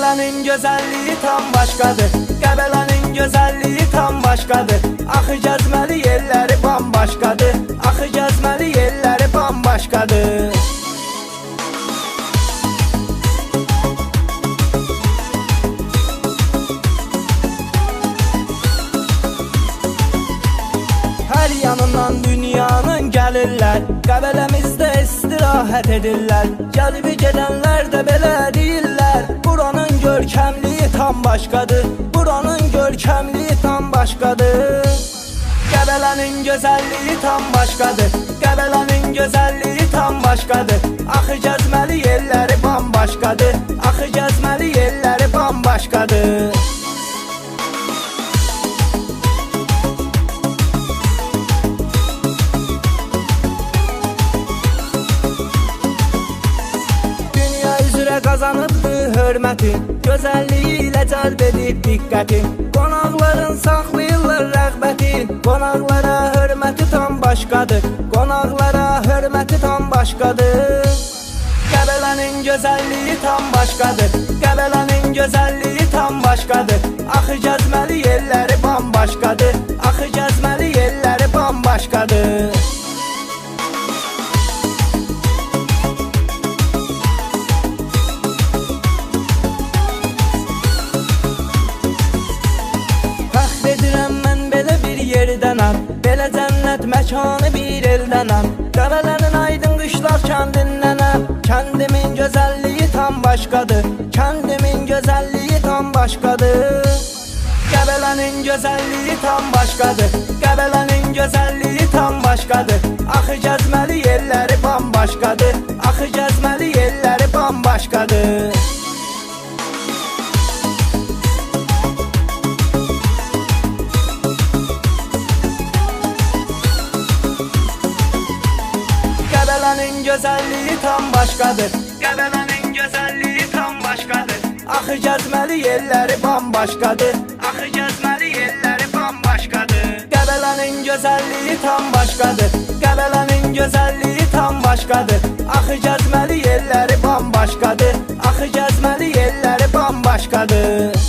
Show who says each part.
Speaker 1: Qəbələnin gözəlliyi tam başqadır. Qəbələnin gözəlliyi tam başqadır. Axı gəzməli yerləri bambaşqadır. Axı gəzməli yerləri bambaşqadır. Hər yanından dünyanın gəlirlər, Qəbələmizdə istirahət edirlər. Gəlib gedənlər də belə deyirlər, buranın görkəmliyi tam başqadır. Buranın görkəmliyi tam başqadır. Qəbələnin gözəlliyi tam başqadır. Qəbələnin gözəlliyi tam başqadır. Axı gəzməli yerləri bambaşqadır. Axı gəzməli yerləri bambaşqadır. Qazanıbdı hörməti, gözəlliyi ilə cəlb edib diqqəti. Qonaqların saxlayırlar rəğbəti, qonaqlara hörməti tam başqadır. Qonaqlara hörməti tam başqadır. Qəbələnin gözəlliyi tam başqadır. Qəbələnin gözəlliyi tam başqadır. Axı gəzməli yerləri bambaşqadır. Axı gəzməli yerləri bambaşqadır. Belə cənnət məkanı bir eldənəm. Qəbələnin aydın qışlar kəndindənəm. Kəndimin gözəlliyi tam başqadır. Kəndimin gözəlliyi tam başqadır. Qəbələnin gözəlliyi tam başqadır. Qəbələnin gözəlliyi tam başqadır. Axı gəzməli yerləri bambaşqadır. Axı gəzməli yerləri bambaşqadır. Qəbələnin gözəlliyi tam başqadır. Qəbələnin gözəlliyi tam başqadır. Axı gəzməli yerləri bambaşqadır. Axı gəzməli yerləri bambaşqadır. Qəbələnin gözəlliyi tam başqadır. Qəbələnin gözəlliyi tam başqadır. Axı gəzməli yerləri bambaşqadır. Axı gəzməli yerləri bambaşqadır.